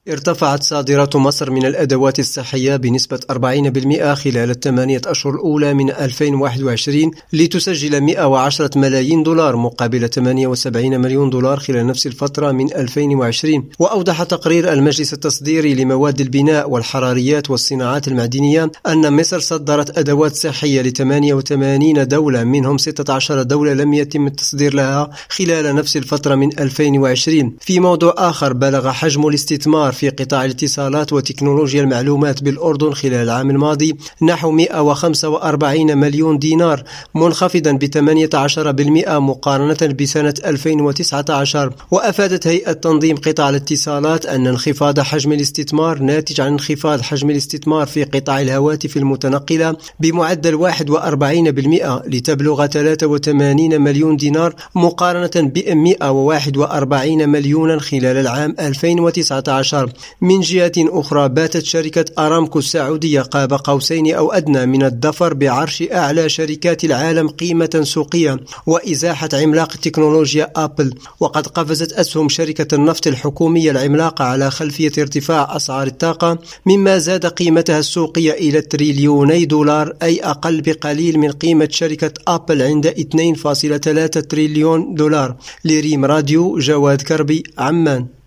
ارتفعت صادرات مصر من الأدوات الصحية بنسبة 40% خلال ال8 أشهر الأولى من 2021 لتسجل 110 ملايين دولار مقابل 78 مليون دولار خلال نفس الفترة من 2020. وأوضح تقرير المجلس التصديري لمواد البناء والحراريات والصناعات المعدنية أن مصر صدرت أدوات صحية ل 88 دولة، منهم 16 دولة لم يتم التصدير لها خلال نفس الفترة من 2020. في موضوع آخر، بلغ حجم الاستثمار في قطاع الاتصالات وتكنولوجيا المعلومات بالأردن خلال العام الماضي نحو 145 مليون دينار، منخفضا ب 18% مقارنة بسنة 2019. وأفادت هيئة تنظيم قطاع الاتصالات أن انخفاض حجم الاستثمار ناتج عن انخفاض حجم الاستثمار في قطاع الهواتف المتنقلة بمعدل 41% لتبلغ 83 مليون دينار مقارنة ب 141 مليونا خلال العام 2019. من جهة أخرى، باتت شركة أرامكو السعودية قاب قوسين أو أدنى من الظفر بعرش أعلى شركات العالم قيمة سوقية وإزاحة عملاق تكنولوجيا أبل. وقد قفزت أسهم شركة النفط الحكومية العملاقة على خلفية ارتفاع أسعار الطاقة، مما زاد قيمتها السوقية إلى تريليوني دولار، أي أقل بقليل من قيمة شركة أبل عند 2.3 تريليون دولار. لريم راديو، جواد كربي، عمان.